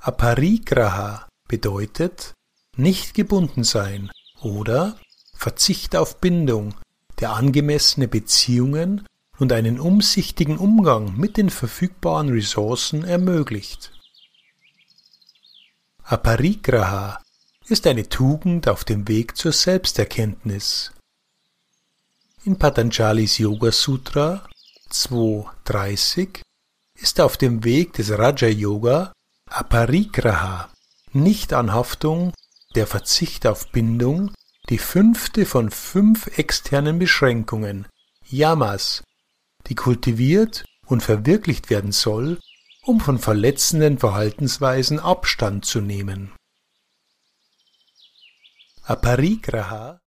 Aparigraha bedeutet nicht gebunden sein oder Verzicht auf Bindung, der angemessene Beziehungen und einen umsichtigen Umgang mit den verfügbaren Ressourcen ermöglicht. Aparigraha ist eine Tugend auf dem Weg zur Selbsterkenntnis. In Patanjalis Yoga Sutra 2.30 ist auf dem Weg des Raja Yoga Aparigraha, Nichtanhaftung, der Verzicht auf Bindung, die 5. von 5 externen Beschränkungen, Yamas, die kultiviert und verwirklicht werden soll, um von verletzenden Verhaltensweisen Abstand zu nehmen. Aparigraha